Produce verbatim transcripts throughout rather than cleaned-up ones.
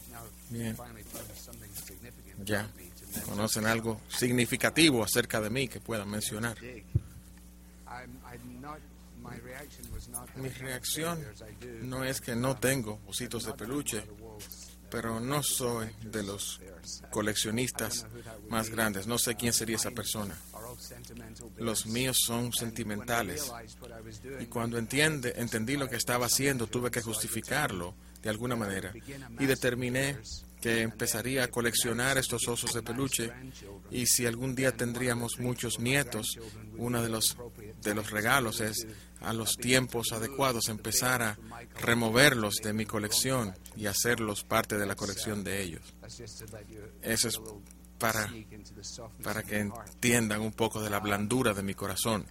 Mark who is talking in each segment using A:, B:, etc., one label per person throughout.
A: Bien. Ya conocen algo significativo acerca de mí que puedan mencionar. Mi reacción no es que no tengo ositos de peluche, pero no soy de los coleccionistas más grandes. No sé quién sería esa persona. Los míos son sentimentales. Y cuando entiende, entendí lo que estaba haciendo, tuve que justificarlo de alguna manera. Y determiné que empezaría a coleccionar estos osos de peluche, y si algún día tendríamos muchos nietos, uno de los, de los regalos es a los tiempos adecuados empezar a removerlos de mi colección y hacerlos parte de la colección de ellos. Eso es para, para que entiendan un poco de la blandura de mi corazón.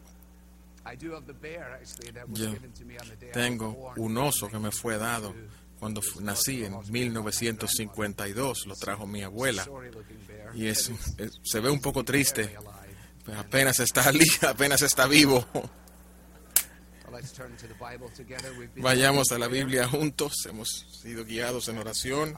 A: Yo tengo un oso que me fue dado cuando nací en mil novecientos cincuenta y dos, lo trajo mi abuela, y es, es, se ve un poco triste, pero apenas está, apenas está vivo. Vayamos a la Biblia juntos, hemos sido guiados en oración,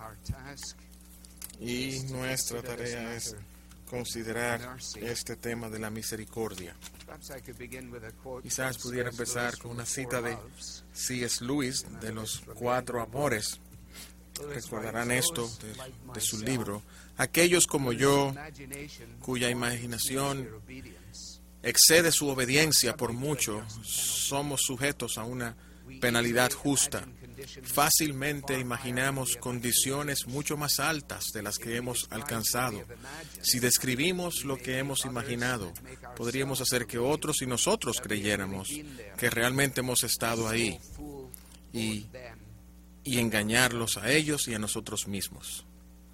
A: y nuestra tarea es considerar este tema de la misericordia. Quizás pudiera empezar con una cita de C S Lewis de los cuatro amores. Recordarán esto de, de su libro. Aquellos como yo, cuya imaginación excede su obediencia por mucho, somos sujetos a una penalidad justa. Fácilmente imaginamos condiciones mucho más altas de las que hemos alcanzado. Si describimos lo que hemos imaginado, podríamos hacer que otros y nosotros creyéramos que realmente hemos estado ahí y, y engañarlos a ellos y a nosotros mismos.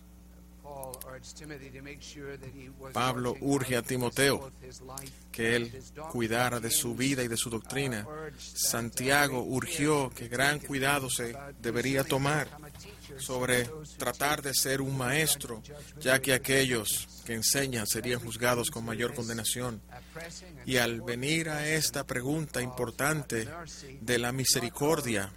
A: Pablo urge a Timoteo que él cuidara de su vida y de su doctrina. Santiago urgió que gran cuidado se debería tomar sobre tratar de ser un maestro, ya que aquellos que enseñan serían juzgados con mayor condenación. Y al venir a esta pregunta importante de la misericordia,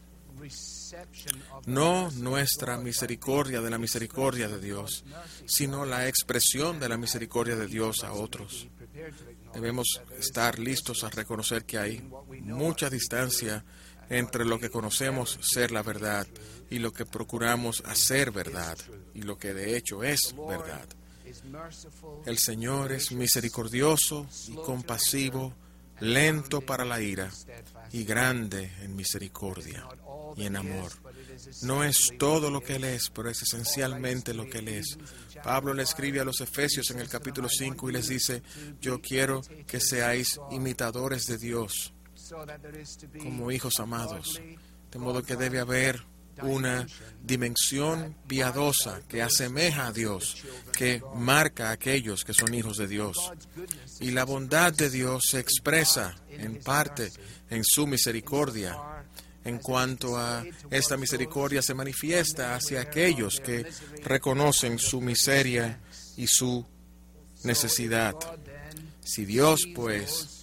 A: no nuestra misericordia de la misericordia de Dios, sino la expresión de la misericordia de Dios a otros. Debemos estar listos a reconocer que hay mucha distancia entre lo que conocemos ser la verdad y lo que procuramos hacer verdad, y lo que de hecho es verdad. El Señor es misericordioso y compasivo, lento para la ira y grande en misericordia y en amor. No es todo lo que Él es, pero es esencialmente lo que Él es. Pablo le escribe a los Efesios en el capítulo cinco y les dice: yo quiero que seáis imitadores de Dios como hijos amados, de modo que debe haber una dimensión piadosa que asemeja a Dios, que marca a aquellos que son hijos de Dios. Y la bondad de Dios se expresa en parte en su misericordia. En cuanto a esta misericordia, se manifiesta hacia aquellos que reconocen su miseria y su necesidad. Si Dios, pues,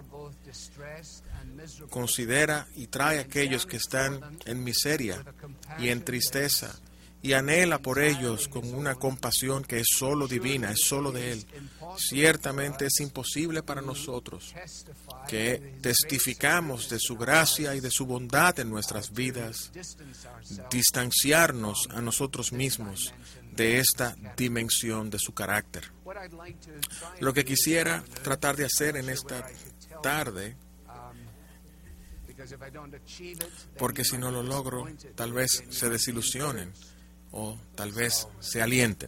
A: considera y trae a aquellos que están en miseria y en tristeza y anhela por ellos con una compasión que es solo divina, es solo de Él, ciertamente es imposible para nosotros que testificamos de su gracia y de su bondad en nuestras vidas, distanciarnos a nosotros mismos de esta dimensión de su carácter. Lo que quisiera tratar de hacer en esta tarde, porque si no lo logro, tal vez se desilusionen o tal vez se alienten.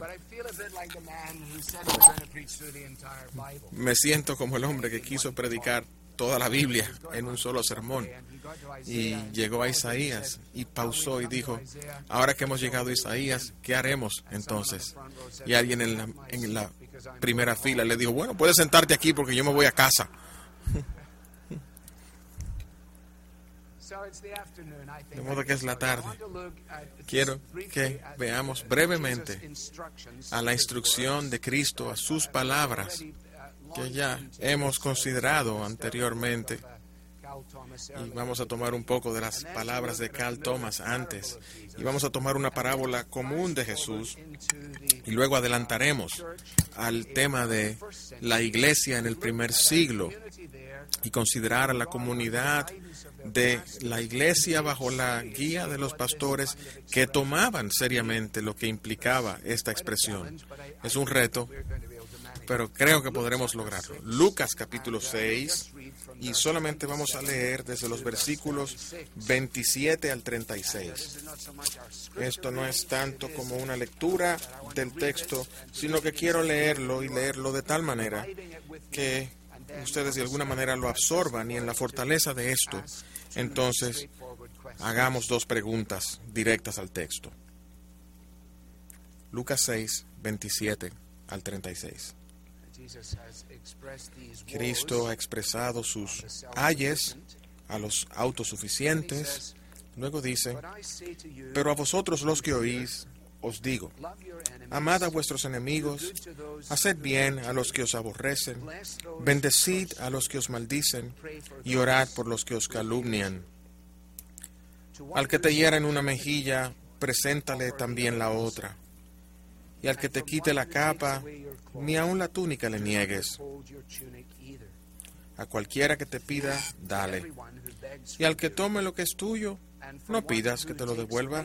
A: Me siento como el hombre que quiso predicar toda la Biblia en un solo sermón y llegó a Isaías y pausó y dijo: ahora que hemos llegado a Isaías, ¿qué haremos entonces? Y alguien en la, en la primera fila le dijo: bueno, puedes sentarte aquí porque yo me voy a casa. De modo que es la tarde. Quiero que veamos brevemente a la instrucción de Cristo, a sus palabras, que ya hemos considerado anteriormente y vamos a tomar un poco de las palabras de Carl Thomas antes, y vamos a tomar una parábola común de Jesús, y luego adelantaremos al tema de la iglesia en el primer siglo, y considerar a la comunidad de la iglesia bajo la guía de los pastores que tomaban seriamente lo que implicaba esta expresión. Es un reto, pero creo que podremos lograrlo. Lucas capítulo seis, y solamente vamos a leer desde los versículos veintisiete al treinta y seis. Esto no es tanto como una lectura del texto, sino que quiero leerlo y leerlo de tal manera que ustedes de alguna manera lo absorban, y en la fortaleza de esto, entonces, hagamos dos preguntas directas al texto. Lucas seis, veintisiete al treinta y seis. Cristo ha expresado sus ayes a los autosuficientes. Luego dice, pero a vosotros los que oís, os digo, amad a vuestros enemigos, haced bien a los que os aborrecen, bendecid a los que os maldicen, y orad por los que os calumnian. Al que te hiera en una mejilla, preséntale también la otra. Y al que te quite la capa, ni aun la túnica le niegues. A cualquiera que te pida, dale. Y al que tome lo que es tuyo, no pidas que te lo devuelva.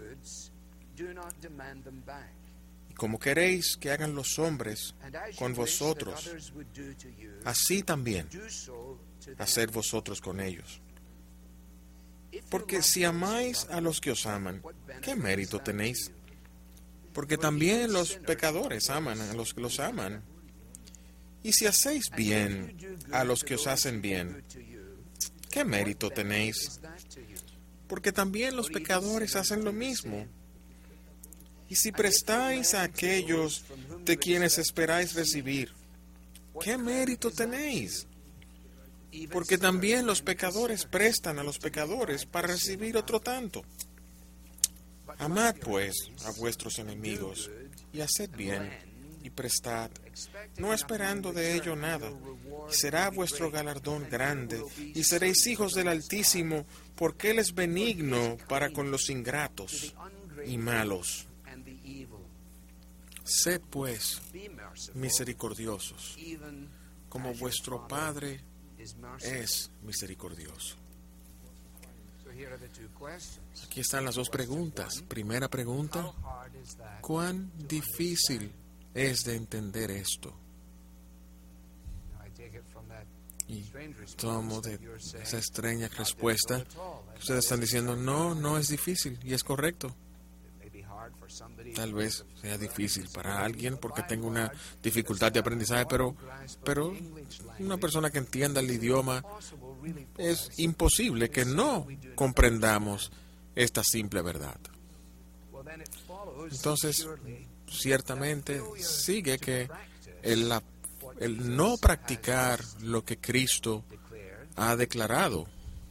A: Y como queréis que hagan los hombres con vosotros, así también haced vosotros con ellos. Porque si amáis a los que os aman, ¿qué mérito tenéis? Porque también los pecadores aman a los que los aman. Y si hacéis bien a los que os hacen bien, ¿qué mérito tenéis? Porque también los pecadores hacen lo mismo. Y si prestáis a aquellos de quienes esperáis recibir, ¿qué mérito tenéis? Porque también los pecadores prestan a los pecadores para recibir otro tanto. Amad, pues, a vuestros enemigos, y haced bien, y prestad, no esperando de ello nada. Y será vuestro galardón grande, y seréis hijos del Altísimo, porque Él es benigno para con los ingratos y malos. Sed, pues, misericordiosos, como vuestro Padre es misericordioso. Aquí están las dos preguntas. Primera pregunta, ¿cuán difícil es de entender esto? Y tomo de esa extraña respuesta que ustedes están diciendo, no, no es difícil, y es correcto. Tal vez sea difícil para alguien porque tenga una dificultad de aprendizaje, pero, pero una persona que entienda el idioma, es imposible que no comprendamos esta simple verdad. Entonces, ciertamente sigue que el, el no practicar lo que Cristo ha declarado,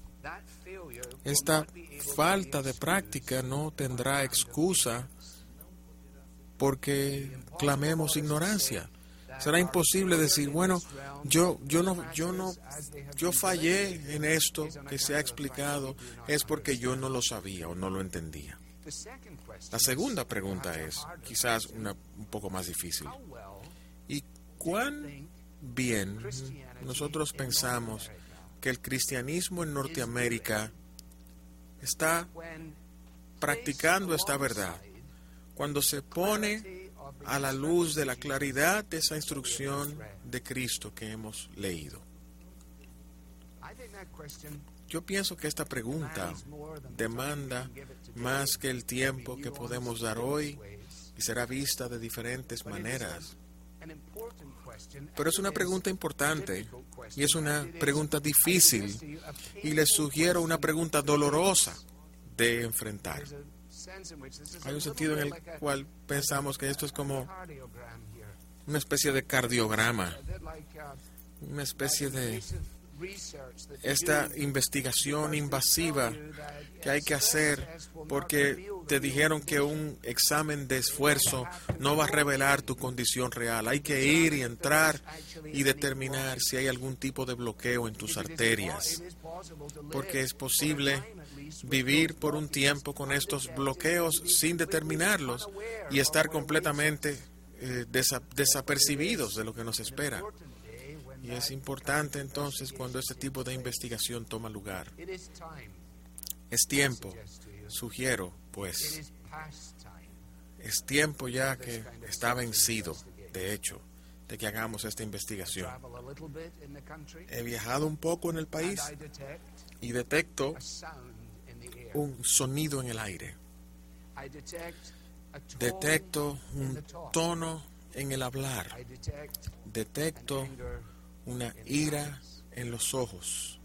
A: esta falta de práctica no tendrá excusa porque clamemos ignorancia. Será imposible decir, bueno, yo yo no yo no yo fallé en esto que se ha explicado, es porque yo no lo sabía o no lo entendía. La segunda pregunta es quizás una un poco más difícil. ¿Y cuán bien nosotros pensamos que el cristianismo en Norteamérica está practicando esta verdad cuando se pone a la luz de la claridad de esa instrucción de Cristo que hemos leído? Yo pienso que esta pregunta demanda más que el tiempo que podemos dar hoy y será vista de diferentes maneras. Pero es una pregunta importante y es una pregunta difícil y les sugiero una pregunta dolorosa de enfrentar. Hay un sentido en el cual pensamos que esto es como una especie de cardiograma, una especie de esta investigación invasiva que hay que hacer porque te dijeron que un examen de esfuerzo no va a revelar tu condición real. Hay que ir y entrar y determinar si hay algún tipo de bloqueo en tus arterias. porque es posible vivir por un tiempo con estos bloqueos sin determinarlos y estar completamente eh, desa- desapercibidos de lo que nos espera. Y es importante entonces cuando este tipo de investigación toma lugar. Es tiempo, sugiero, pues, es tiempo ya que está vencido, de hecho, de que hagamos esta investigación. He viajado un poco en el país y detecto un sonido en el aire. Detecto un tono en el hablar. Detecto una ira en los ojos.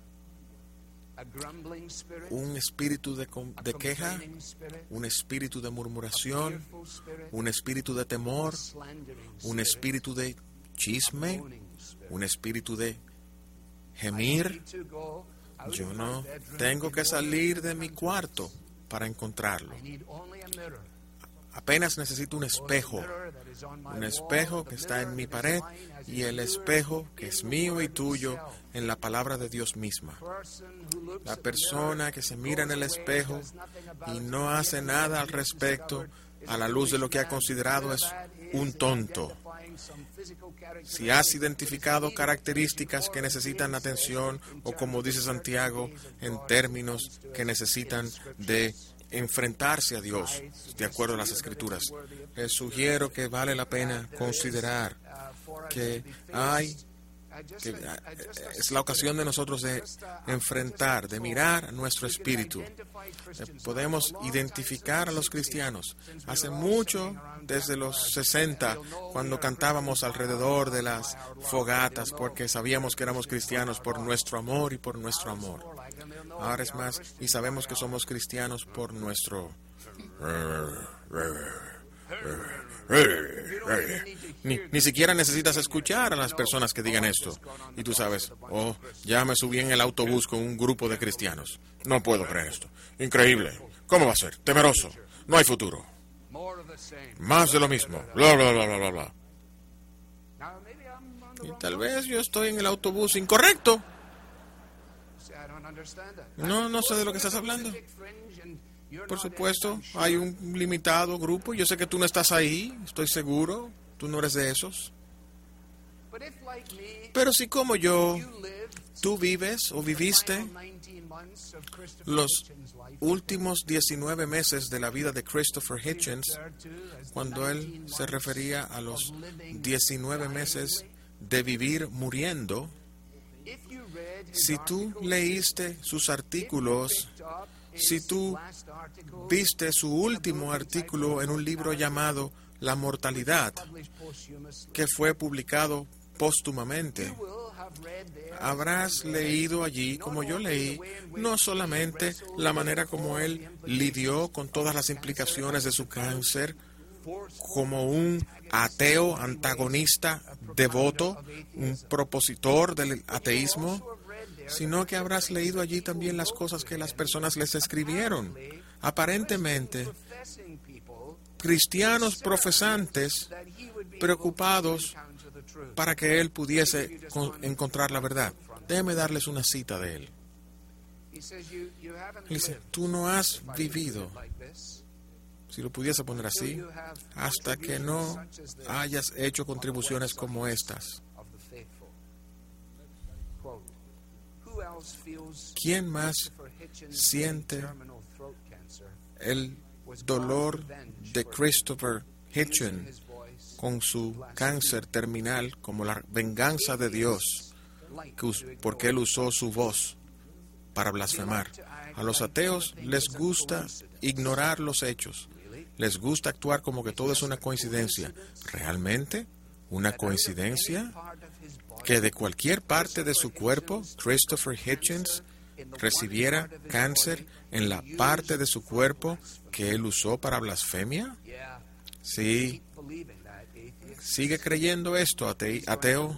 A: Un espíritu de, de queja, un espíritu de murmuración, un espíritu de temor, un espíritu de chisme, un espíritu de gemir. Yo no tengo que salir de mi cuarto para encontrarlo. Apenas necesito un espejo, un espejo que está en mi pared y el espejo que es mío y tuyo en la palabra de Dios misma. La persona que se mira en el espejo y no hace nada al respecto a la luz de lo que ha considerado es un tonto. Si has identificado características que necesitan atención o, como dice Santiago, en términos que necesitan de enfrentarse a Dios, de acuerdo a las Escrituras, les sugiero que vale la pena considerar que hay que es la ocasión de nosotros de enfrentar, de mirar a nuestro espíritu. Podemos identificar a los cristianos. Hace mucho, desde los sesenta, cuando cantábamos alrededor de las fogatas, porque sabíamos que éramos cristianos por nuestro amor y por nuestro amor. Ahora es más, y sabemos que somos cristianos por nuestro... Ni, ni siquiera necesitas escuchar a las personas que digan esto. Y tú sabes, oh, ya me subí en el autobús con un grupo de cristianos. No puedo creer esto. Increíble. ¿Cómo va a ser? Temeroso. No hay futuro. Más de lo mismo. Bla, bla, bla, bla, bla, bla. Y tal vez yo estoy en el autobús incorrecto. No, no sé de lo que estás hablando. Por supuesto, hay un limitado grupo. Yo sé que tú no estás ahí, estoy seguro. Tú no eres de esos. Pero si como yo, tú vives o viviste los últimos diecinueve meses de la vida de Christopher Hitchens, cuando él se refería a los diecinueve meses de vivir muriendo, si tú leíste sus artículos, si tú viste su último artículo en un libro llamado La mortalidad, que fue publicado póstumamente, habrás leído allí, como yo leí, no solamente la manera como él lidió con todas las implicaciones de su cáncer, como un ateo antagonista devoto, un propositor del ateísmo, sino que habrás leído allí también las cosas que las personas les escribieron. Aparentemente, cristianos profesantes preocupados para que él pudiese encontrar la verdad. Déjeme darles una cita de él. Él dice, tú no has vivido, si lo pudiese poner así, hasta que no hayas hecho contribuciones como estas. ¿Quién más siente el dolor de Christopher Hitchens con su cáncer terminal como la venganza de Dios, porque él usó su voz para blasfemar? A los ateos les gusta ignorar los hechos, les gusta actuar como que todo es una coincidencia. ¿Realmente? ¿Una coincidencia? Que de cualquier parte de su cuerpo, Christopher Hitchens recibiera cáncer en la parte de su cuerpo que él usó para blasfemia. Sí. Sigue creyendo esto, ate- ateo.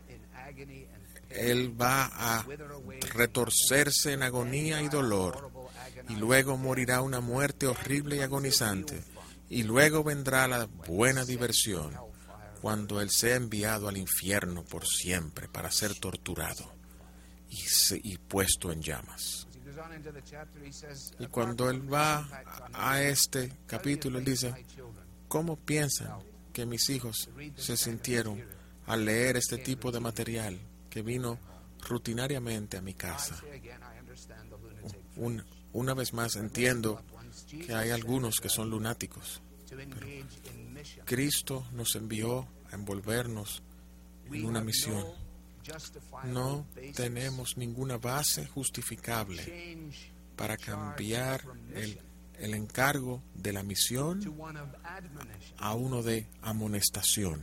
A: Él va a retorcerse en agonía y dolor, y luego morirá una muerte horrible y agonizante, y luego vendrá la buena diversión, cuando él sea enviado al infierno por siempre para ser torturado. y, se, y puesto en llamas. Y cuando él va a este capítulo, él dice, ¿cómo piensan que mis hijos se sintieron al leer este tipo de material que vino rutinariamente a mi casa? Un, una vez más entiendo que hay algunos que son lunáticos, pero Cristo nos envió a envolvernos en una misión. No tenemos ninguna base justificable para cambiar el, el encargo de la misión a uno de amonestación.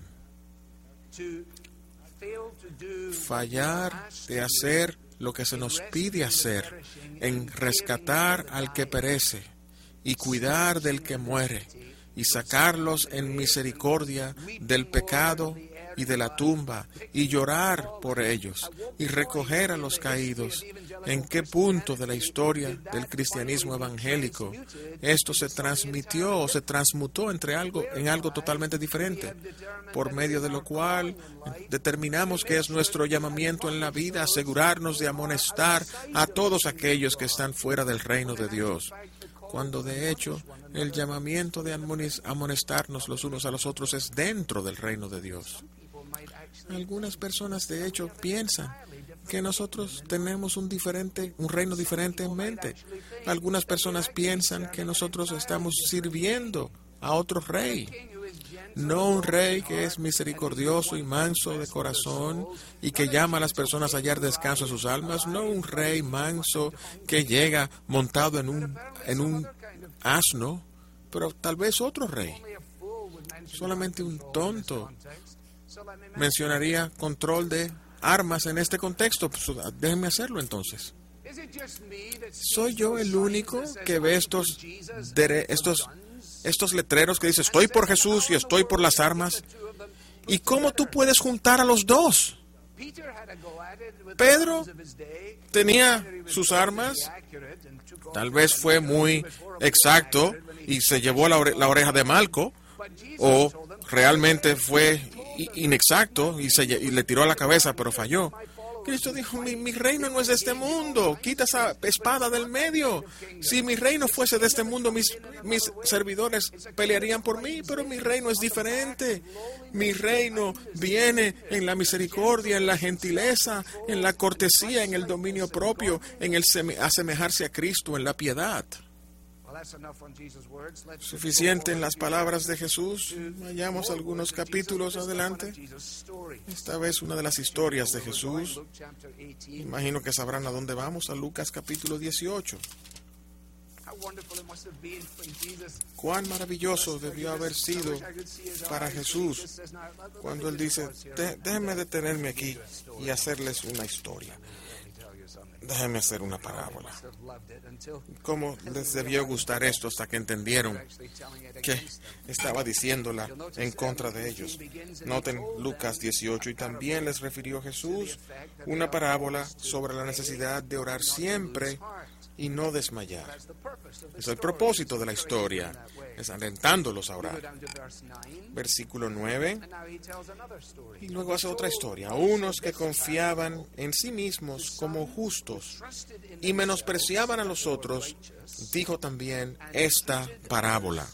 A: Fallar de hacer lo que se nos pide hacer, en rescatar al que perece y cuidar del que muere y sacarlos en misericordia del pecado y de la tumba, y llorar por ellos, y recoger a los caídos. ¿En qué punto de la historia del cristianismo evangélico esto se transmitió o se transmutó entre algo, en algo totalmente diferente? Por medio de lo cual determinamos que es nuestro llamamiento en la vida asegurarnos de amonestar a todos aquellos que están fuera del reino de Dios, cuando de hecho el llamamiento de amonestarnos los unos a los otros es dentro del reino de Dios. Algunas personas de hecho piensan que nosotros tenemos un diferente, un reino diferente en mente. Algunas personas piensan que nosotros estamos sirviendo a otro rey, no un rey que es misericordioso y manso de corazón y que llama a las personas a hallar descanso a sus almas, no un rey manso que llega montado en un, en un asno, pero tal vez otro rey. Solamente un tonto mencionaría control de armas en este contexto. Pues, déjenme hacerlo entonces. ¿Soy yo el único que ve estos, dere, estos, estos letreros que dice estoy por Jesús y estoy por las armas? ¿Y cómo tú puedes juntar a los dos? Pedro tenía sus armas, tal vez fue muy exacto y se llevó la, ore, la oreja de Malco, o realmente fue inexacto y, se, y le tiró a la cabeza, pero falló. Cristo dijo, mi, mi reino no es de este mundo, quita esa espada del medio. Si mi reino fuese de este mundo, mis, mis servidores pelearían por mí, pero mi reino es diferente. Mi reino viene en la misericordia, en la gentileza, en la cortesía, en el dominio propio, en el seme, asemejarse a Cristo, en la piedad. Suficiente en las palabras de Jesús. Vayamos algunos capítulos adelante. Esta vez una de las historias de Jesús. Imagino que sabrán a dónde vamos, a Lucas capítulo dieciocho. Cuán maravilloso debió haber sido para Jesús cuando Él dice, déjenme detenerme aquí y hacerles una historia. Déjenme hacer una parábola. ¿Cómo les debió gustar esto hasta que entendieron que estaba diciéndola en contra de ellos? Noten Lucas dieciocho, y también les refirió Jesús una parábola sobre la necesidad de orar siempre y no desmayar. Es el propósito de la historia, es alentándolos a orar. Versículo nueve. Y luego hace otra historia. Unos que confiaban en sí mismos como justos y menospreciaban a los otros, dijo también esta parábola.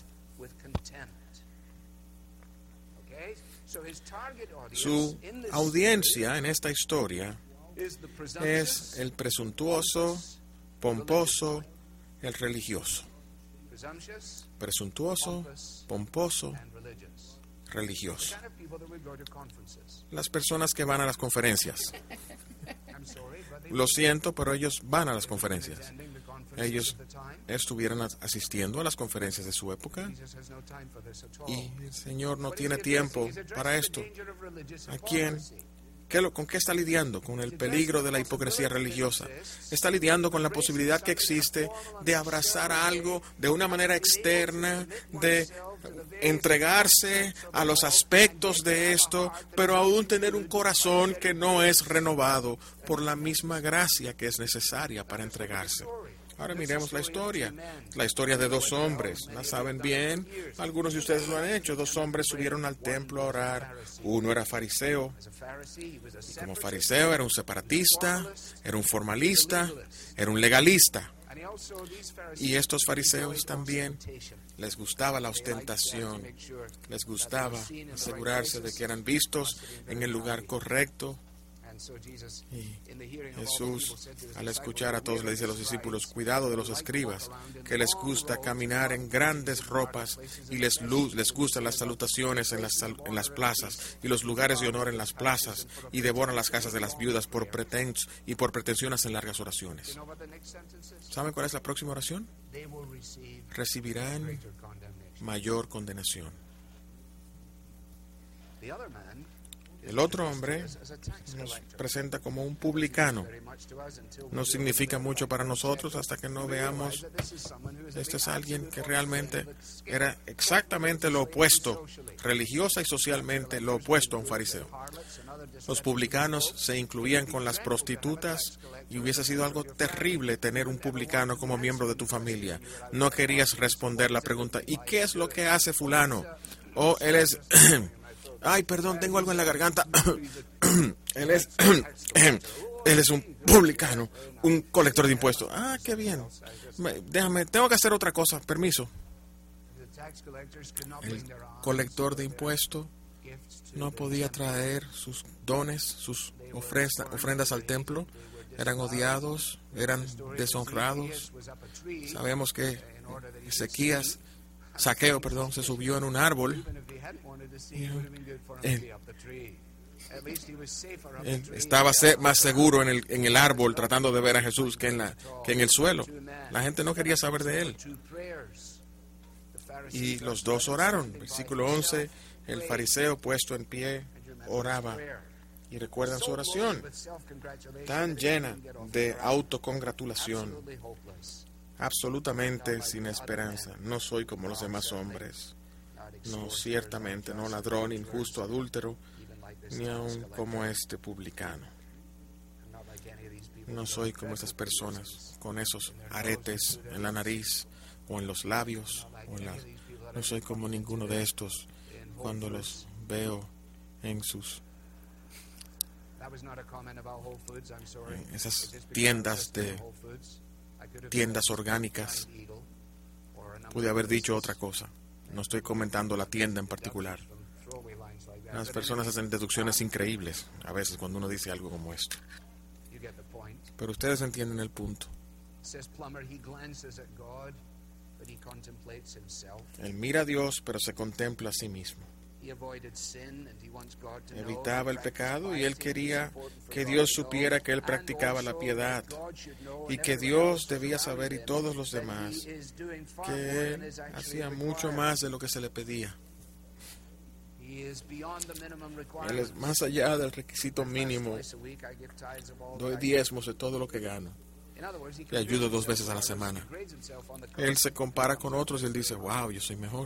A: Su audiencia en esta historia es el presuntuoso, pomposo, el religioso. Presuntuoso, pomposo, religioso. Las personas que van a las conferencias. Lo siento, pero ellos van a las conferencias. Ellos estuvieron asistiendo a las conferencias de su época y el Señor no tiene tiempo para esto. ¿A quién? ¿Qué lo, ¿Con qué está lidiando? Con el peligro de la hipocresía religiosa. Está lidiando con la posibilidad que existe de abrazar algo de una manera externa, de entregarse a los aspectos de esto, pero aún tener un corazón que no es renovado por la misma gracia que es necesaria para entregarse. Ahora miremos la historia. La historia de dos hombres. ¿La saben bien? Algunos de ustedes lo han hecho. Dos hombres subieron al templo a orar. Uno era fariseo. Y como fariseo era un separatista, era un formalista, era un legalista. Y estos fariseos también les gustaba la ostentación, les gustaba asegurarse de que eran vistos en el lugar correcto. Y Jesús, al escuchar a todos, le dice a los discípulos: cuidado de los escribas, que les gusta caminar en grandes ropas y les, luz, les gustan las salutaciones en las, en las plazas y los lugares de honor en las plazas, y devoran las casas de las viudas por pretens y por pretensiones en largas oraciones. ¿Saben cuál es la próxima oración? Recibirán mayor condenación. El otro hombre nos presenta como un publicano. No significa mucho para nosotros hasta que no veamos. Este es alguien que realmente era exactamente lo opuesto, religiosa y socialmente lo opuesto a un fariseo. Los publicanos se incluían con las prostitutas y hubiese sido algo terrible tener un publicano como miembro de tu familia. No querías responder la pregunta: ¿y qué es lo que hace fulano? O él es... Ay, perdón, tengo algo en la garganta. Él es, él es un publicano, un colector de impuestos. Ah, qué bien. Déjame, tengo que hacer otra cosa. Permiso. El colector de impuestos no podía traer sus dones, sus ofrenda, ofrendas al templo. Eran odiados, eran deshonrados. Sabemos que Ezequías, Saqueo, perdón, se subió en un árbol. Él, él estaba más seguro en el, en el árbol tratando de ver a Jesús que en, la, que en el suelo. La gente no quería saber de él. Y los dos oraron. Versículo once, el fariseo puesto en pie oraba. Y recuerdan su oración, tan llena de autocongratulación, absolutamente sin esperanza. No soy como los demás hombres. No, ciertamente, no ladrón, injusto, adúltero, ni aun como este publicano. No soy como estas personas, con esos aretes en la nariz, o en los labios, o en la... No soy como ninguno de estos cuando los veo en sus... en esas tiendas de... tiendas orgánicas. Pude haber dicho otra cosa. No estoy comentando la tienda en particular. Las personas hacen deducciones increíbles a veces cuando uno dice algo como esto. Pero ustedes entienden el punto. Él mira a Dios, pero se contempla a sí mismo. Evitaba el pecado y él quería que Dios supiera que él practicaba la piedad y que Dios debía saber, y todos los demás, que él hacía mucho más de lo que se le pedía. Él es más allá del requisito mínimo. Doy diezmos de todo lo que gano. Le ayudo dos veces a la semana. Él se compara con otros y él dice: wow, yo soy mejor.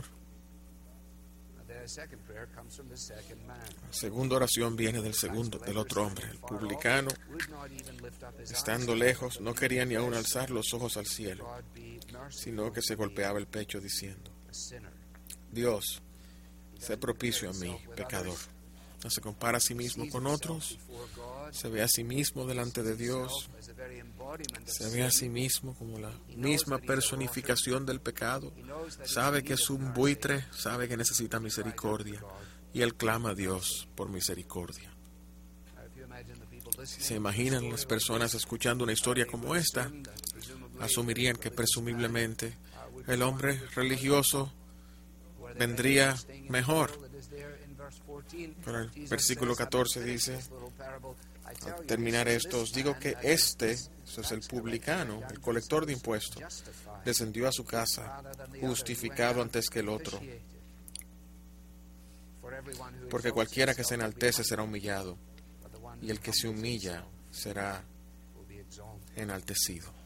A: La segunda oración viene del segundo, del otro hombre, el publicano. Estando lejos, no quería ni aún alzar los ojos al cielo, sino que se golpeaba el pecho diciendo: Dios, sé propicio a mí, pecador. No se compara a sí mismo con otros, se ve a sí mismo delante de Dios, se ve a sí mismo como la misma personificación del pecado, sabe que es un buitre, sabe que necesita misericordia, y él clama a Dios por misericordia. Si se imaginan las personas escuchando una historia como esta, asumirían que presumiblemente el hombre religioso vendría mejor. Pero el versículo catorce dice, al terminar esto, os digo que este, eso es el publicano, el colector de impuestos, descendió a su casa justificado antes que el otro. Porque cualquiera que se enaltece será humillado, y el que se humilla será enaltecido.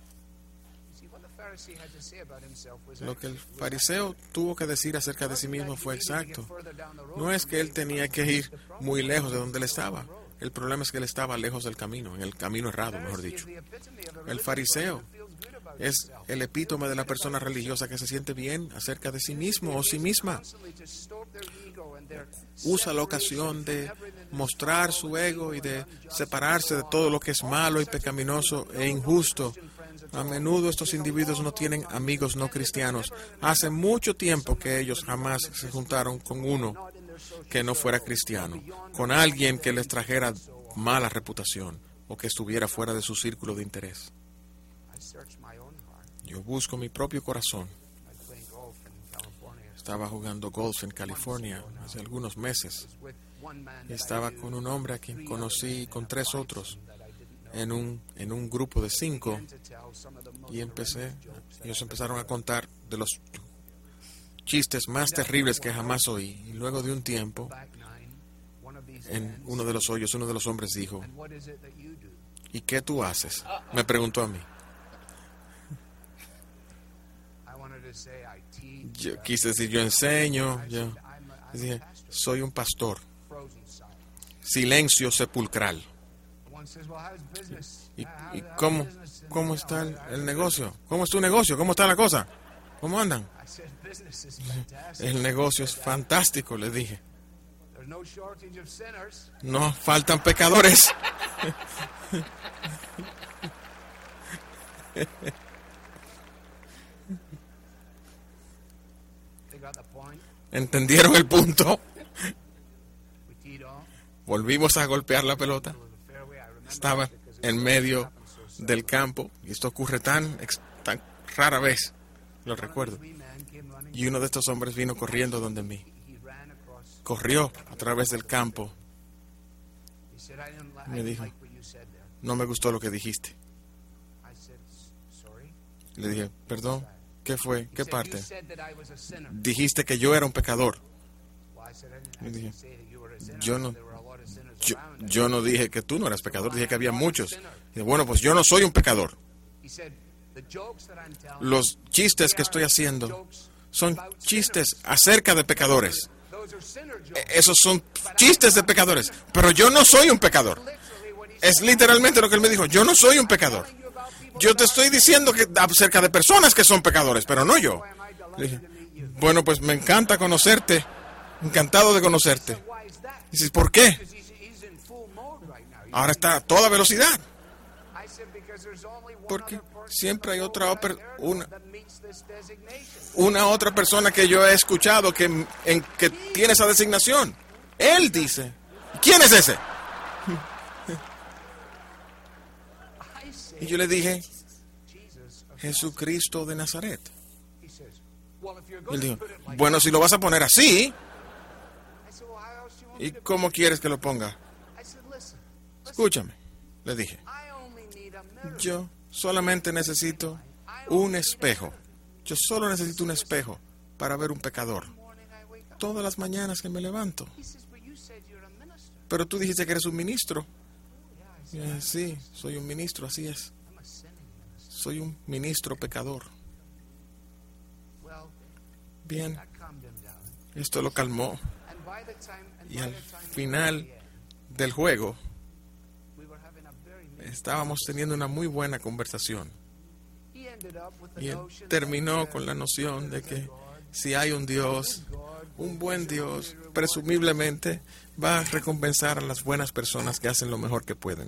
A: Lo que el fariseo tuvo que decir acerca de sí mismo fue exacto. No es que él tenía que ir muy lejos de donde él estaba. El problema es que él estaba lejos del camino, en el camino errado, mejor dicho. El fariseo es el epítome de la persona religiosa que se siente bien acerca de sí mismo o sí misma. Usa la ocasión de mostrar su ego y de separarse de todo lo que es malo y pecaminoso e injusto. A menudo estos individuos no tienen amigos no cristianos. Hace mucho tiempo que ellos jamás se juntaron con uno que no fuera cristiano, con alguien que les trajera mala reputación o que estuviera fuera de su círculo de interés. Yo busco mi propio corazón. Estaba jugando golf en California hace algunos meses. Estaba con un hombre a quien conocí con tres otros en un, en un grupo de cinco y empecé, ellos empezaron a contar de los chistes más terribles que jamás oí. Y luego de un tiempo, en uno de los hoyos, uno de los hombres dijo, ¿y qué tú haces? Me preguntó a mí. Yo quise decir, yo enseño, yo dije, soy un pastor. Silencio sepulcral. ¿Y, y cómo, cómo está el, el negocio? ¿Cómo es tu negocio? ¿Cómo está la cosa? ¿Cómo andan? El negocio es fantástico, le dije. No faltan pecadores. ¿Entendieron el punto? Volvimos a golpear la pelota. Estaba en medio del campo y esto ocurre tan, tan rara vez, lo recuerdo. Y uno de estos hombres vino corriendo donde mí. Corrió a través del campo. Me dijo, no me gustó lo que dijiste. Le dije, perdón, ¿qué fue? ¿Qué parte? Dijiste que yo era un pecador. Le dije, yo no, yo, yo no dije que tú no eras pecador, dije que había muchos. Y bueno, pues yo no soy un pecador. Los chistes que estoy haciendo son chistes acerca de pecadores. Esos son chistes de pecadores, pero yo no soy un pecador. Es literalmente lo que él me dijo, yo no soy un pecador. Yo te estoy diciendo que acerca de personas que son pecadores, pero no yo. Le dije, bueno, pues me encanta conocerte, encantado de conocerte. Y dices, ¿por qué? Ahora está a toda velocidad. Porque siempre hay otra una, una otra persona que yo he escuchado que, en, que tiene esa designación. Él dice, ¿quién es ese? Y yo le dije, Jesucristo de Nazaret. Y él dijo, bueno, si lo vas a poner así, ¿y cómo quieres que lo ponga? Escúchame, le dije, yo solamente necesito un espejo. Yo solo necesito un espejo para ver un pecador. Todas las mañanas que me levanto. Pero tú dijiste que eres un ministro. Eh, sí, soy un ministro, así es. Soy un ministro pecador. Bien, esto lo calmó. Y al final del juego, estábamos teniendo una muy buena conversación. Y él terminó con la noción de que si hay un Dios, un buen Dios, presumiblemente va a recompensar a las buenas personas que hacen lo mejor que pueden.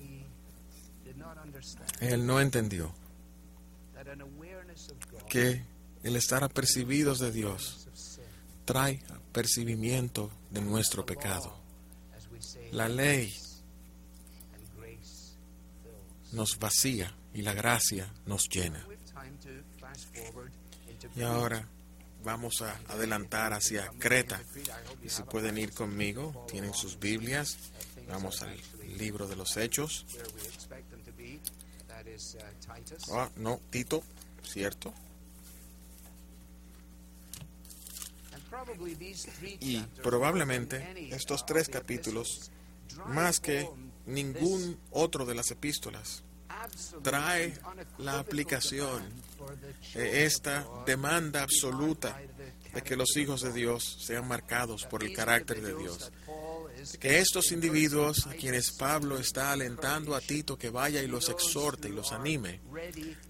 A: Él no entendió que el estar apercibidos de Dios trae apercibimiento de nuestro pecado. La ley nos vacía y la gracia nos llena. Y ahora vamos a adelantar hacia Creta. Y si pueden ir conmigo, tienen sus Biblias. Vamos al libro de los Hechos. Ah, no, Tito, cierto. Y probablemente estos tres capítulos, más que ningún otro de las epístolas, trae la aplicación de esta demanda absoluta de que los hijos de Dios sean marcados por el carácter de Dios. Que estos individuos a quienes Pablo está alentando a Tito que vaya y los exhorte y los anime,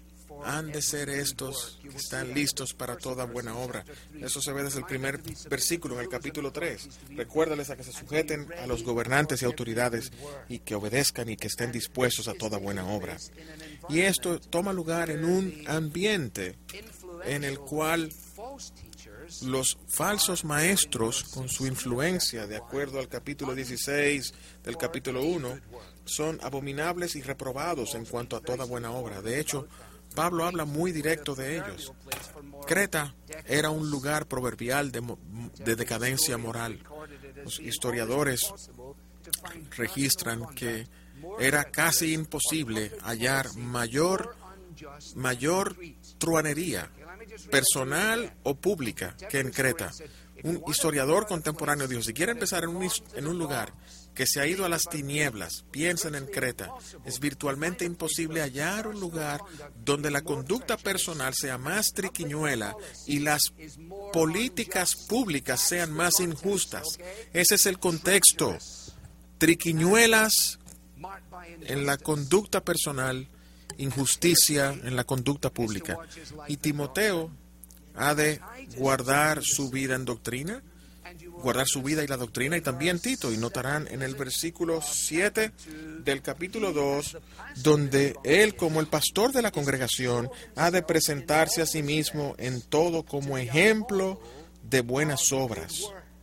A: han de ser estos que están listos para toda buena obra. Eso se ve desde el primer versículo en el capítulo tres. Recuérdales a que se sujeten a los gobernantes y autoridades y que obedezcan y que estén dispuestos a toda buena obra. Y esto toma lugar en un ambiente en el cual los falsos maestros, con su influencia, de acuerdo al capítulo dieciséis del capítulo uno, son abominables y reprobados en cuanto a toda buena obra. De hecho, Pablo habla muy directo de ellos. Creta era un lugar proverbial de, de decadencia moral. Los historiadores registran que era casi imposible hallar mayor, mayor truanería, personal o pública, que en Creta. Un historiador contemporáneo dijo, si quiere empezar en un, en un lugar que se ha ido a las tinieblas, piensen en Creta. Es virtualmente imposible hallar un lugar donde la conducta personal sea más triquiñuela y las políticas públicas sean más injustas. Ese es el contexto. Triquiñuelas en la conducta personal, injusticia en la conducta pública. Y Timoteo ha de guardar su vida en doctrina, guardar su vida y la doctrina, y también Tito. Y notarán en el versículo siete del capítulo dos, donde él, como el pastor de la congregación, ha de presentarse a sí mismo en todo como ejemplo de buenas obras.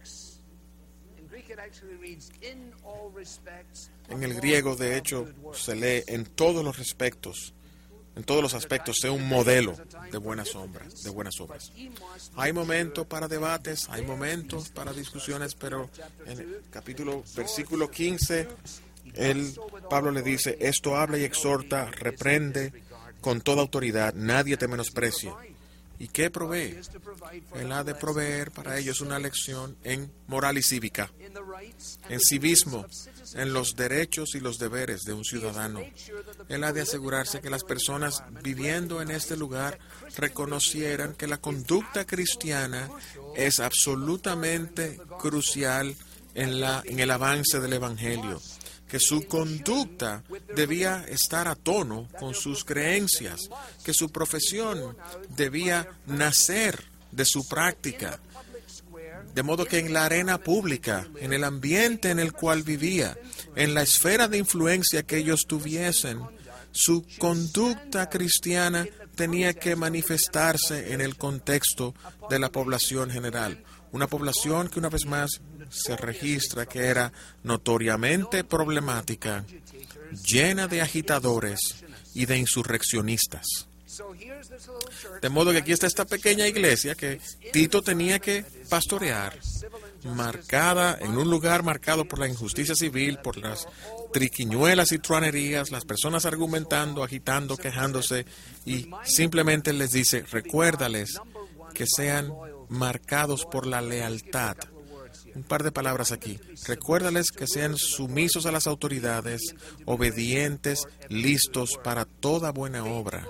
A: En el griego, de hecho, se lee en todos los respectos, en todos los aspectos, sea un modelo de buenas obras, de buenas obras. Hay momentos para debates, hay momentos para discusiones, pero en el capítulo, versículo quince, él, Pablo le dice, esto habla y exhorta, reprende con toda autoridad, nadie te menosprecie. ¿Y qué provee? Él ha de proveer para ellos una lección en moral y cívica, en civismo, en los derechos y los deberes de un ciudadano. Él ha de asegurarse que las personas viviendo en este lugar reconocieran que la conducta cristiana es absolutamente crucial en, la, en el avance del Evangelio, que su conducta debía estar a tono con sus creencias, que su profesión debía nacer de su práctica, de modo que en la arena pública, en el ambiente en el cual vivía, en la esfera de influencia que ellos tuviesen, su conducta cristiana tenía que manifestarse en el contexto de la población general. Una población que, una vez más, se registra que era notoriamente problemática, llena de agitadores y de insurreccionistas. De modo que aquí está esta pequeña iglesia que Tito tenía que pastorear, marcada en un lugar marcado por la injusticia civil, por las triquiñuelas y truanerías, las personas argumentando, agitando, quejándose, y simplemente les dice, recuérdales que sean marcados por la lealtad. Un par de palabras aquí. Recuérdales que sean sumisos a las autoridades, obedientes, listos para toda buena obra.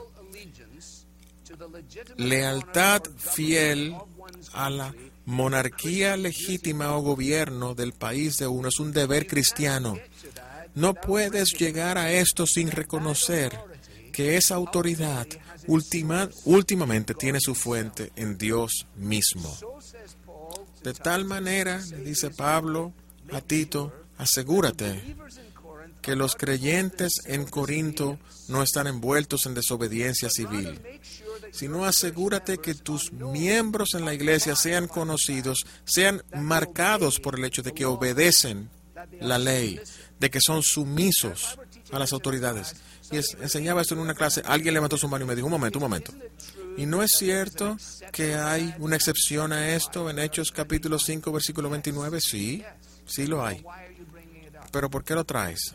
A: Lealtad fiel a la monarquía legítima o gobierno del país de uno es un deber cristiano. No puedes llegar a esto sin reconocer que esa autoridad última, últimamente tiene su fuente en Dios mismo. De tal manera, le dice Pablo a Tito, asegúrate que los creyentes en Corinto no están envueltos en desobediencia civil, sino asegúrate que tus miembros en la iglesia sean conocidos, sean marcados por el hecho de que obedecen la ley, de que son sumisos a las autoridades. Y es, enseñaba esto en una clase, alguien levantó su mano y me dijo, un momento, un momento. ¿Y no es cierto que hay una excepción a esto en Hechos capítulo cinco, versículo veintinueve? Sí, sí lo hay. ¿Pero por qué lo traes?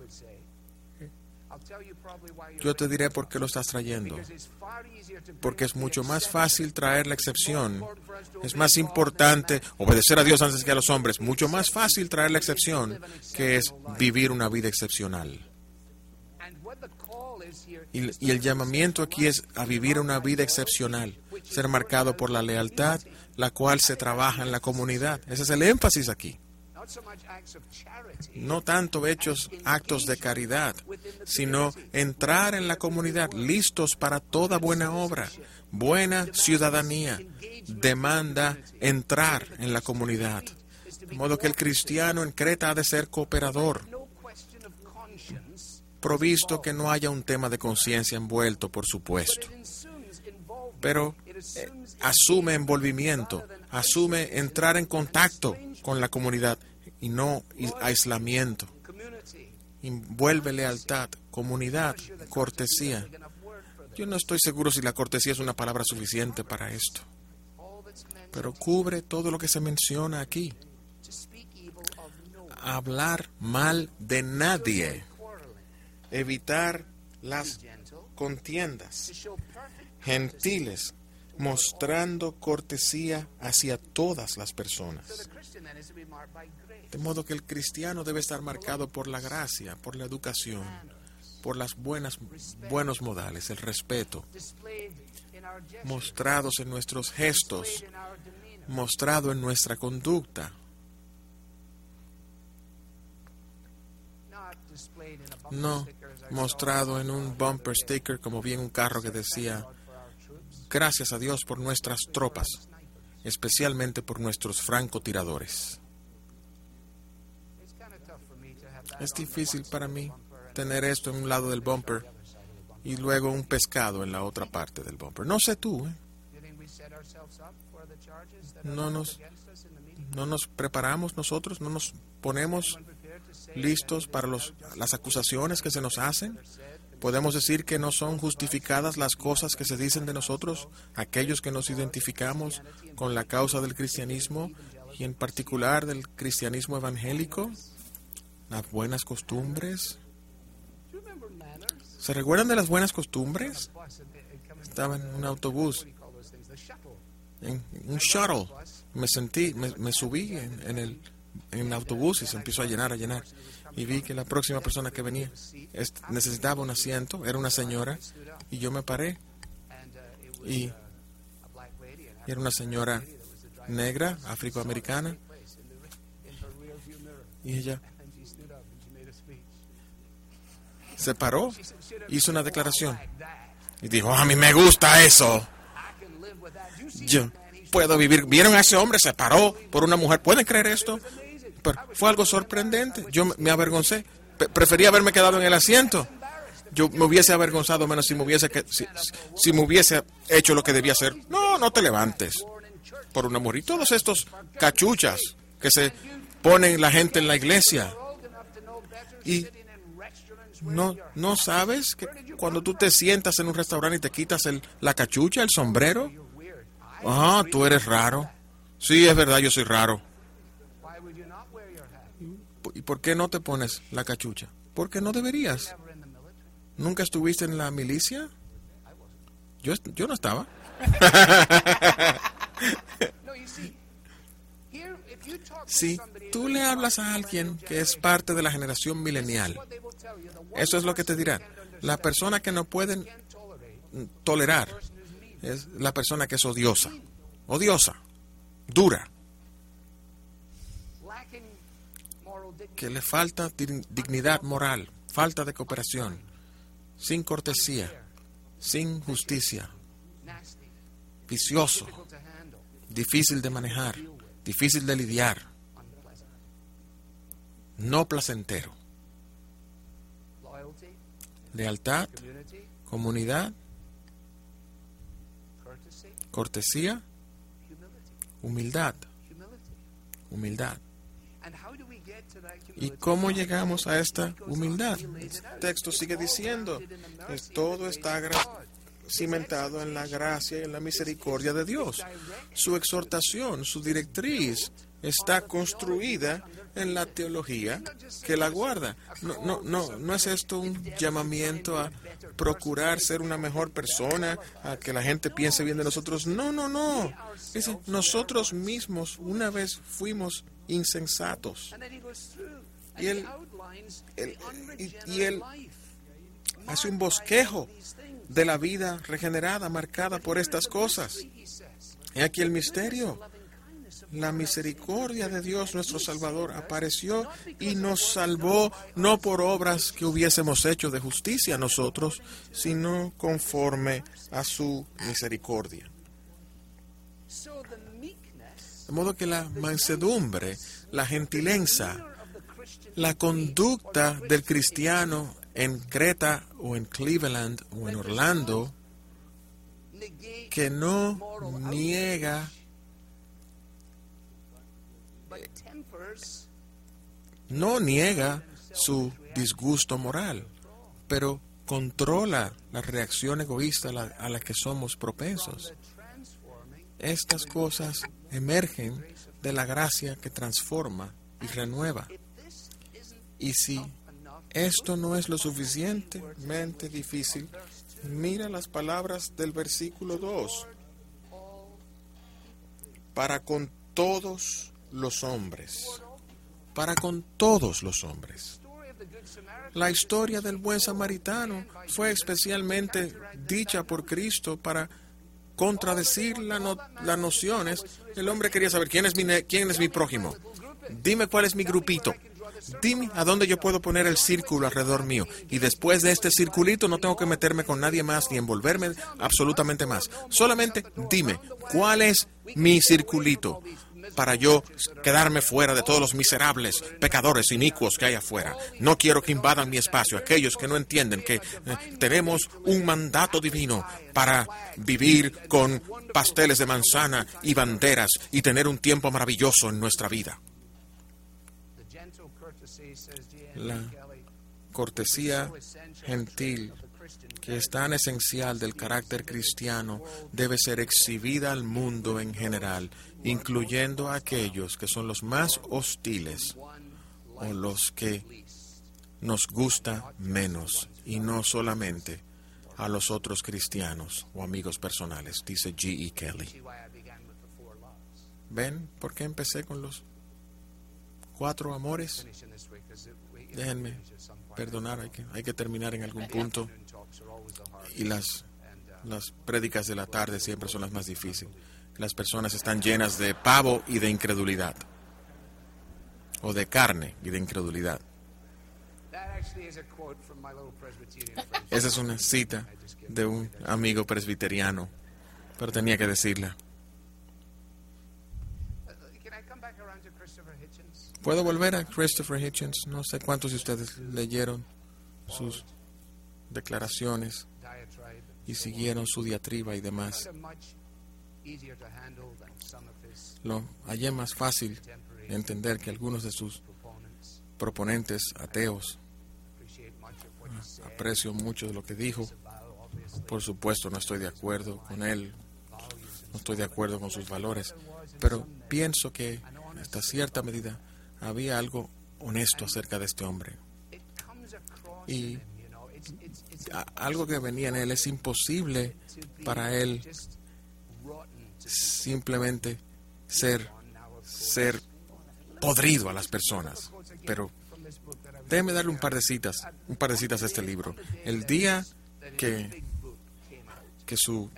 A: Yo te diré por qué lo estás trayendo. Porque es mucho más fácil traer la excepción. Es más importante obedecer a Dios antes que a los hombres. Mucho más fácil traer la excepción que es vivir una vida excepcional. Y, y el llamamiento aquí es a vivir una vida excepcional, ser marcado por la lealtad, la cual se trabaja en la comunidad. Ese es el énfasis aquí. No tanto hechos, actos de caridad, sino entrar en la comunidad listos para toda buena obra, buena ciudadanía. Demanda entrar en la comunidad. De modo que el cristiano en Creta ha de ser cooperador, provisto que no haya un tema de conciencia envuelto, por supuesto. Pero eh, asume envolvimiento, asume entrar en contacto con la comunidad y no aislamiento. Envuelve lealtad, comunidad, cortesía. Yo no estoy seguro si la cortesía es una palabra suficiente para esto, pero cubre todo lo que se menciona aquí. Hablar mal de nadie, evitar las contiendas, gentiles, mostrando cortesía hacia todas las personas. De modo que el cristiano debe estar marcado por la gracia, por la educación, por las buenas, buenos modales, el respeto, mostrados en nuestros gestos, mostrado en nuestra conducta. No mostrado en un bumper sticker como bien un carro que decía: gracias a Dios por nuestras tropas, especialmente por nuestros francotiradores. Es difícil para mí tener esto en un lado del bumper y luego un pescado en la otra parte del bumper. No sé tú, ¿eh? No nos, no nos preparamos nosotros, no nos ponemos listos para los, las acusaciones que se nos hacen. Podemos decir que no son justificadas las cosas que se dicen de nosotros, aquellos que nos identificamos con la causa del cristianismo y en particular del cristianismo evangélico, las buenas costumbres. ¿Se recuerdan de las buenas costumbres? Estaba en un autobús, en un shuttle. Me sentí, me, me subí en, en el en el autobús y se empezó a llenar, a llenar. Y vi que la próxima persona que venía necesitaba un asiento, era una señora, y yo me paré. Y, y era una señora negra, afroamericana, y ella se paró, hizo una declaración y dijo: a mí me gusta eso. Yo puedo vivir. ¿Vieron a ese hombre? Se paró por una mujer. ¿Pueden creer esto? Pero fue algo sorprendente. Yo me avergoncé. Pre- prefería haberme quedado en el asiento. Yo me hubiese avergonzado menos si me hubiese que, si, si me hubiese hecho lo que debía hacer. No, no te levantes por una mujer. Y todos estos cachuchas que se ponen la gente en la iglesia. Y no, no sabes que cuando tú te sientas en un restaurante y te quitas el, la cachucha, el sombrero. Ah, tú eres raro. Sí, es verdad, yo soy raro. ¿Y por qué no te pones la cachucha? Porque no deberías. ¿Nunca estuviste en la milicia? Yo, yo no estaba. Si tú le hablas a alguien que es parte de la generación milenial, eso es lo que te dirán. La persona que no pueden tolerar es la persona que es odiosa, odiosa, dura, que le falta dignidad moral, falta de cooperación, sin cortesía, sin justicia, vicioso, difícil de manejar, difícil de lidiar, no placentero. Lealtad, comunidad, cortesía, humildad, humildad. ¿Y cómo llegamos a esta humildad? El texto sigue diciendo que todo está gra- cimentado en la gracia y en la misericordia de Dios. Su exhortación, su directriz está construida en la teología que la guarda. No, no, no, no es esto un llamamiento a procurar ser una mejor persona, a que la gente piense bien de nosotros. No, no, no. Dice, nosotros mismos una vez fuimos insensatos. Y él, él, y, y él hace un bosquejo de la vida regenerada, marcada por estas cosas. He aquí el misterio. la misericordia de Dios nuestro Salvador apareció y nos salvó no por obras que hubiésemos hecho de justicia a nosotros, sino conforme a su misericordia. De modo que la mansedumbre, la gentileza, la conducta del cristiano en Creta o en Cleveland o en Orlando, que no niega no niega su disgusto moral, pero controla la reacción egoísta a la, a la que somos propensos. Estas cosas emergen de la gracia que transforma y renueva. Y si esto no es lo suficientemente difícil, mira las palabras del versículo dos. Para con todos los hombres. Para con todos los hombres. La historia del buen samaritano fue especialmente dicha por Cristo para contradecir la no, las nociones. El hombre quería saber quién es mi, quién es mi prójimo. Dime cuál es mi grupito. Dime a dónde yo puedo poner el círculo alrededor mío. Y después de este circulito no tengo que meterme con nadie más ni envolverme absolutamente más. Solamente dime cuál es mi circulito para yo quedarme fuera de todos los miserables pecadores inicuos que hay afuera. No quiero que invadan mi espacio. Aquellos que no entienden que eh, tenemos un mandato divino para vivir con pasteles de manzana y banderas y tener un tiempo maravilloso en nuestra vida. La cortesía gentil, que es tan esencial del carácter cristiano, debe ser exhibida al mundo en general, incluyendo a aquellos que son los más hostiles o los que nos gusta menos, y no solamente a los otros cristianos o amigos personales, dice G E Kelly. ¿Ven por qué empecé con los cuatro amores? Déjenme perdonar, hay que, hay que terminar en algún punto. Y las, las prédicas de la tarde siempre son las más difíciles. Las personas están llenas de pavo y de incredulidad. O de carne y de incredulidad. Esa es una cita de un amigo presbiteriano, pero tenía que decirla. ¿Puedo volver a Christopher Hitchens? No sé cuántos de ustedes leyeron sus declaraciones y siguieron su diatriba y demás. Lo hallé más fácil de entender que algunos de sus proponentes ateos. Aprecio mucho de lo que dijo. Por supuesto, no estoy de acuerdo con él. No estoy de acuerdo con sus valores. Pero pienso que, hasta cierta medida, había algo honesto acerca de este hombre. Y a, algo que venía en él, es imposible para él simplemente ser, ser podrido a las personas. Pero déjeme darle un par de citas, un par de citas a este libro. El día que, que su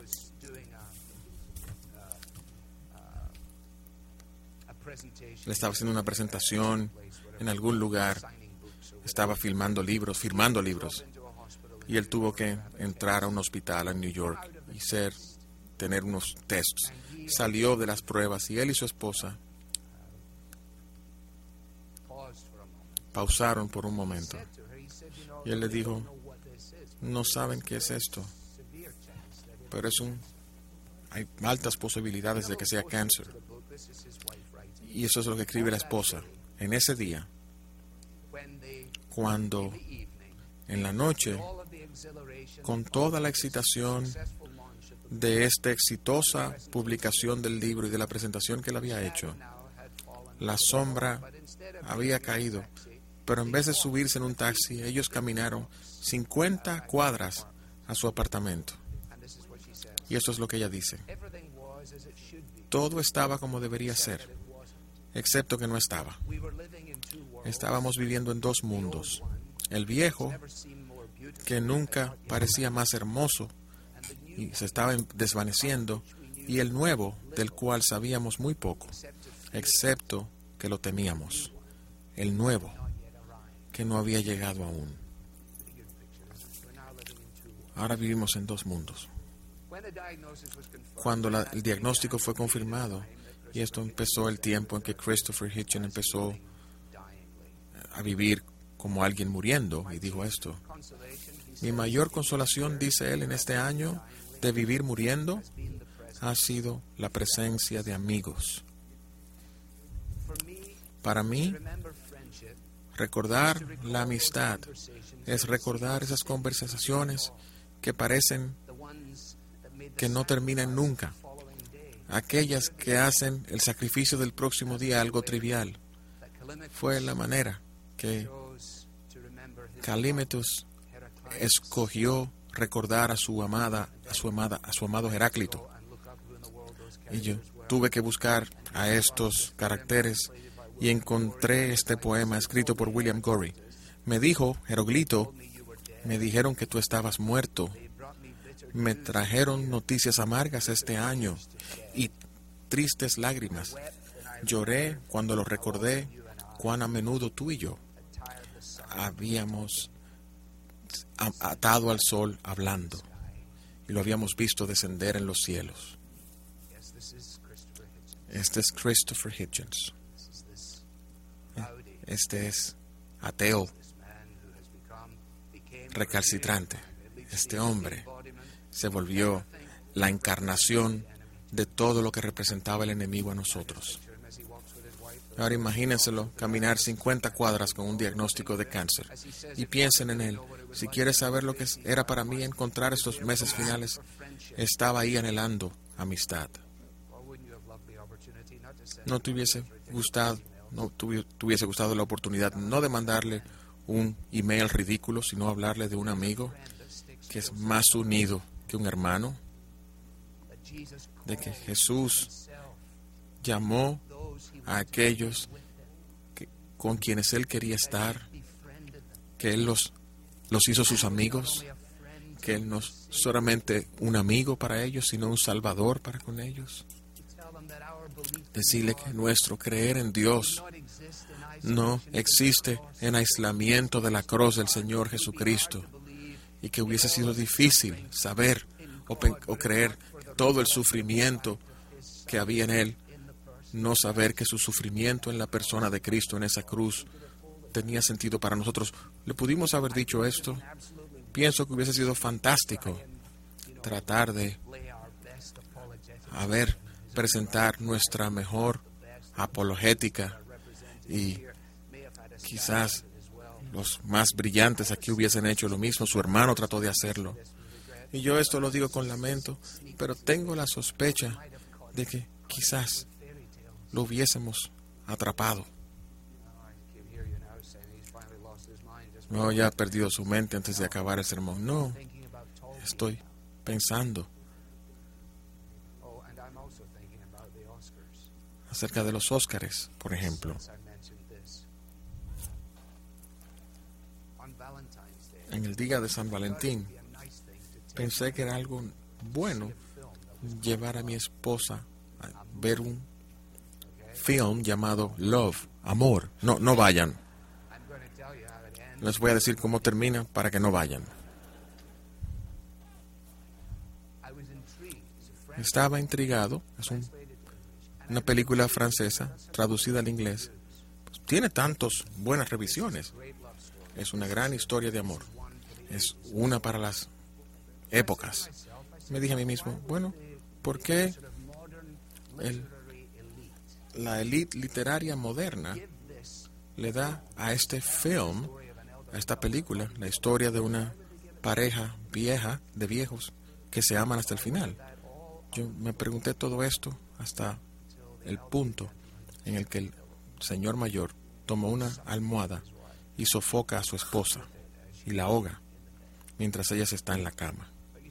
A: le estaba haciendo una presentación en algún lugar, estaba filmando libros, firmando libros, y él tuvo que entrar a un hospital en New York y ser, tener unos tests. Salió de las pruebas y él y su esposa pausaron por un momento. Y él le dijo, no saben qué es esto, pero es un, hay altas posibilidades de que sea cáncer. Y eso es lo que escribe la esposa. En ese día, cuando en la noche, con toda la excitación de esta exitosa publicación del libro y de la presentación que él había hecho, la sombra había caído, pero en vez de subirse en un taxi, ellos caminaron cincuenta cuadras a su apartamento. Y eso es lo que ella dice. Todo estaba como debería ser, excepto que no estaba. Estábamos viviendo en dos mundos. El viejo, que nunca parecía más hermoso y se estaba desvaneciendo, y el nuevo, del cual sabíamos muy poco, excepto que lo temíamos. El nuevo, que no había llegado aún. Ahora vivimos en dos mundos. Cuando la, el diagnóstico fue confirmado, y esto empezó el tiempo en que Christopher Hitchens empezó a vivir como alguien muriendo, y dijo esto: mi mayor consolación, dice él, en este año de vivir muriendo, ha sido la presencia de amigos. Para mí, recordar la amistad es recordar esas conversaciones que parecen que no terminan nunca, aquellas que hacen el sacrificio del próximo día algo trivial. Fue la manera que Calímetus escogió recordar a su amada, a su amada, a su amado Heráclito. Y yo tuve que buscar a estos caracteres y encontré este poema escrito por William Gorey. Me dijo, Heróglito, me dijeron que tú estabas muerto. Me trajeron noticias amargas este año y tristes lágrimas. Lloré cuando lo recordé, cuán a menudo tú y yo habíamos atado al sol hablando y lo habíamos visto descender en los cielos. Este es Christopher Hitchens. Este es ateo recalcitrante. Este hombre se volvió la encarnación de todo lo que representaba el enemigo a nosotros. Ahora imagínenselo caminar cincuenta cuadras con un diagnóstico de cáncer y piensen en él. Si quieres saber lo que era para mí encontrar estos meses finales, estaba ahí anhelando amistad. No te hubiese gustado, no te hubiese gustado la oportunidad no de mandarle un email ridículo, sino hablarle de un amigo que es más unido que un hermano, de que Jesús llamó a aquellos que, con quienes Él quería estar, que Él los, los hizo sus amigos, que Él no es solamente un amigo para ellos, sino un salvador para con ellos. Decirle que nuestro creer en Dios no existe en aislamiento de la cruz del Señor Jesucristo, y que hubiese sido difícil saber o, o creer todo el sufrimiento que había en Él, no saber que su sufrimiento en la persona de Cristo en esa cruz tenía sentido para nosotros. ¿Le pudimos haber dicho esto? Pienso que hubiese sido fantástico tratar de a ver, presentar nuestra mejor apologética, y quizás los más brillantes aquí hubiesen hecho lo mismo. Su hermano trató de hacerlo. Y yo esto lo digo con lamento, pero tengo la sospecha de que quizás lo hubiésemos atrapado. No, ya ha perdido su mente antes de acabar el sermón. No, estoy pensando acerca de los Óscares, por ejemplo. En el día de San Valentín, pensé que era algo bueno llevar a mi esposa a ver un film llamado Love, Amor. No, no vayan. Les voy a decir cómo termina para que no vayan. Estaba intrigado. Es un, una película francesa traducida al inglés. Pues tiene tantas buenas revisiones. Es una gran historia de amor. Es una para las épocas. Me dije a mí mismo, bueno, ¿por qué el, la élite literaria moderna le da a este film, a esta película, la historia de una pareja vieja, de viejos, que se aman hasta el final? Yo me pregunté todo esto hasta el punto en el que el señor mayor tomó una almohada y sofoca a su esposa y la ahoga mientras ella se está en la cama.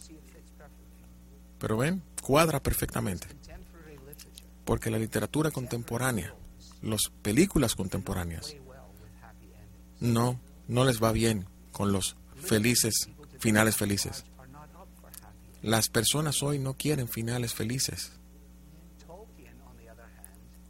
A: Pero ven, cuadra perfectamente, porque la literatura contemporánea, las películas contemporáneas, no, no les va bien con los felices, finales felices. Las personas hoy no quieren finales felices.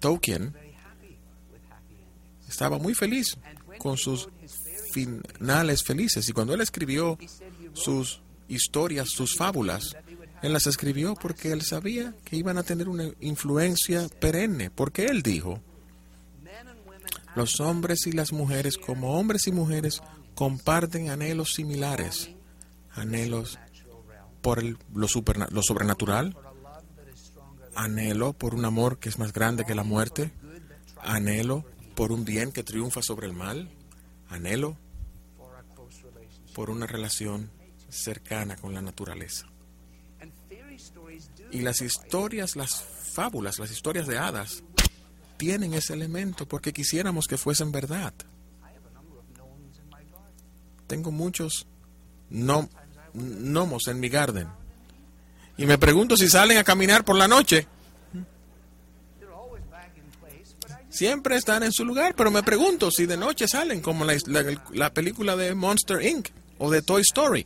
A: Tolkien estaba muy feliz con sus finales felices. Y cuando él escribió sus historias, sus fábulas, él las escribió porque él sabía que iban a tener una influencia perenne. Porque él dijo, los hombres y las mujeres, como hombres y mujeres, comparten anhelos similares. Anhelos por el, lo, superna, lo sobrenatural, anhelo por un amor que es más grande que la muerte, anhelo por un bien que triunfa sobre el mal, anhelo por una relación cercana con la naturaleza. Y las historias, las fábulas, las historias de hadas, tienen ese elemento porque quisiéramos que fuesen verdad. Tengo muchos no, gnomos en mi garden. Y me pregunto si salen a caminar por la noche. Siempre están en su lugar, pero me pregunto si de noche salen, como la, la, la película de Monster incorporated o de Toy Story.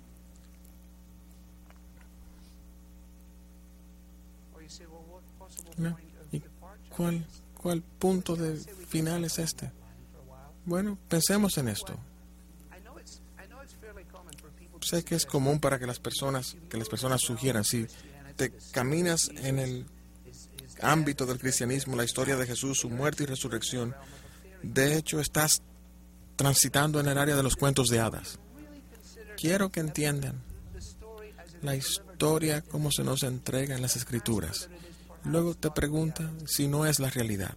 A: ¿No? ¿Y cuál, cuál punto de final es este? Bueno, pensemos en esto. Sé que es común para que las personas que las personas sugieran, si te caminas en el ámbito del cristianismo, la historia de Jesús, su muerte y resurrección, de hecho estás transitando en el área de los cuentos de hadas. Quiero que entiendan la historia como se nos entrega en las Escrituras. Luego te pregunta si no es la realidad.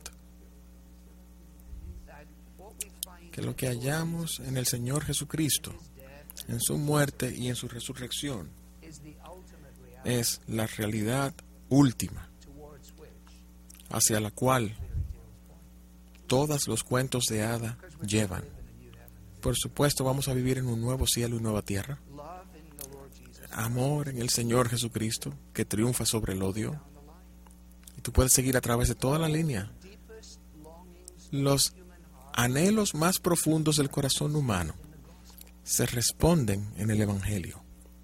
A: Que lo que hallamos en el Señor Jesucristo, en su muerte y en su resurrección, es la realidad última hacia la cual todos los cuentos de hada llevan. Por supuesto, vamos a vivir en un nuevo cielo y nueva tierra. Amor en el Señor Jesucristo que triunfa sobre el odio. Y tú puedes seguir a través de toda la línea. Los anhelos más profundos del corazón humano se responden en el Evangelio.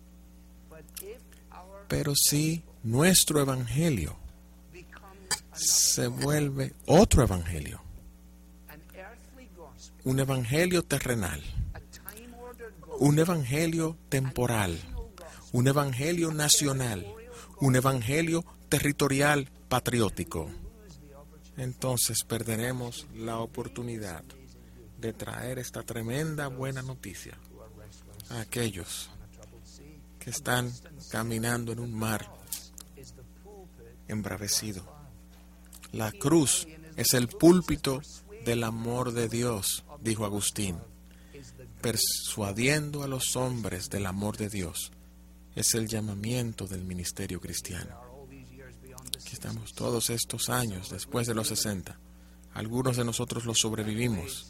A: Pero si nuestro Evangelio se vuelve otro Evangelio, un Evangelio terrenal, un Evangelio temporal, un Evangelio nacional, un Evangelio territorial patriótico, entonces perderemos la oportunidad de traer esta tremenda buena noticia a aquellos que están caminando en un mar embravecido. La cruz es el púlpito del amor de Dios, dijo Agustín, persuadiendo a los hombres del amor de Dios. Es el llamamiento del ministerio cristiano. Aquí estamos todos estos años después de los sesenta. Algunos de nosotros los sobrevivimos.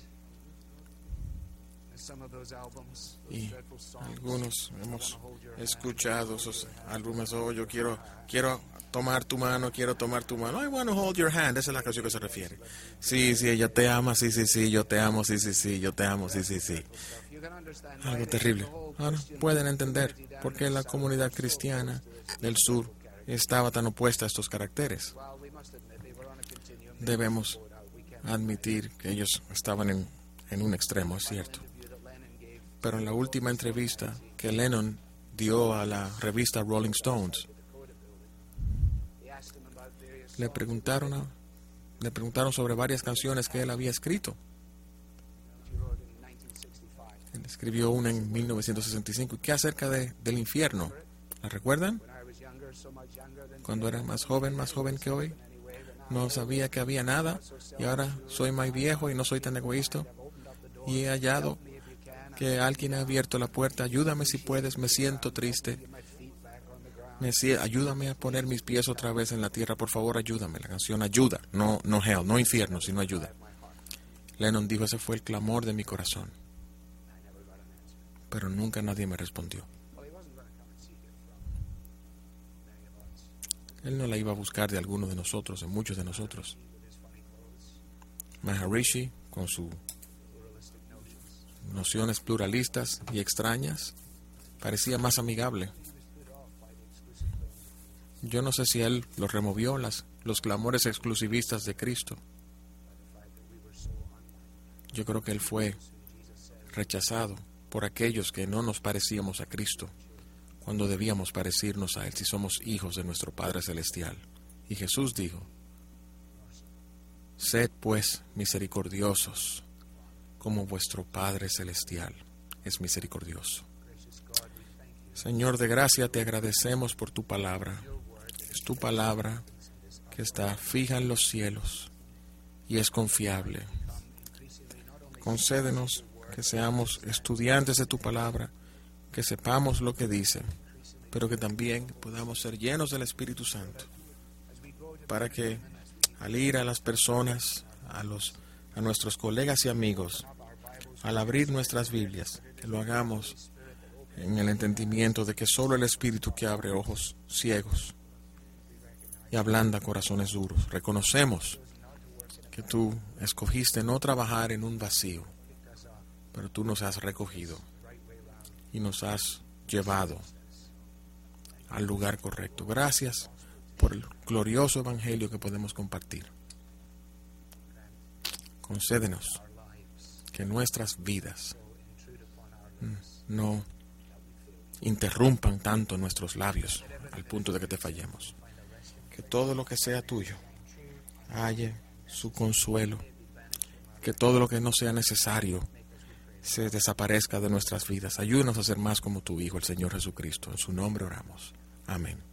A: Y algunos hemos escuchado esos álbumes. Oh, yo quiero, quiero tomar tu mano, quiero tomar tu mano. I want to hold your hand. Esa es la canción que se refiere. Sí, sí, ella te ama, sí, sí, sí, yo te amo, sí, sí, sí, yo te amo, sí, sí, sí. Algo terrible. Ahora pueden entender por qué la comunidad cristiana del sur estaba tan opuesta a estos caracteres. Debemos admitir que ellos estaban en, en un extremo, es cierto. Pero en la última entrevista que Lennon dio a la revista Rolling Stones, le preguntaron, a, le preguntaron sobre varias canciones que él había escrito. Él escribió una en mil novecientos sesenta y cinco. ¿Y qué acerca de, del infierno? ¿La recuerdan? Cuando era más joven, más joven que hoy, no sabía que había nada, y ahora soy más viejo y no soy tan egoísta, y he hallado que alguien ha abierto la puerta. Ayúdame si puedes, me siento triste. Me, ayúdame a poner mis pies otra vez en la tierra, por favor, ayúdame. La canción ayuda, no, no hell, no infierno, sino ayuda. Lennon dijo, ese fue el clamor de mi corazón. Pero nunca nadie me respondió. Él no la iba a buscar de alguno de nosotros, de muchos de nosotros. Maharishi, con sus nociones pluralistas y extrañas, parecía más amigable. Yo no sé si él lo removió las los clamores exclusivistas de Cristo. Yo creo que Él fue rechazado por aquellos que no nos parecíamos a Cristo, cuando debíamos parecernos a Él si somos hijos de nuestro Padre Celestial. Y Jesús dijo: sed pues misericordiosos, como vuestro Padre Celestial es misericordioso. Señor de gracia, te agradecemos por tu palabra. Es tu palabra que está fija en los cielos y es confiable. Concédenos que seamos estudiantes de tu palabra, que sepamos lo que dice, pero que también podamos ser llenos del Espíritu Santo, para que al ir a las personas, a los a nuestros colegas y amigos, al abrir nuestras Biblias, que lo hagamos en el entendimiento de que solo el Espíritu que abre ojos ciegos y ablanda corazones duros. Reconocemos que tú escogiste no trabajar en un vacío, pero tú nos has recogido y nos has llevado al lugar correcto. Gracias por el glorioso evangelio que podemos compartir. Concédenos que nuestras vidas no interrumpan tanto nuestros labios al punto de que te fallemos. Que todo lo que sea tuyo halle su consuelo. Que todo lo que no sea necesario se desaparezca de nuestras vidas. Ayúdanos a ser más como tu Hijo, el Señor Jesucristo. En su nombre oramos. Amén.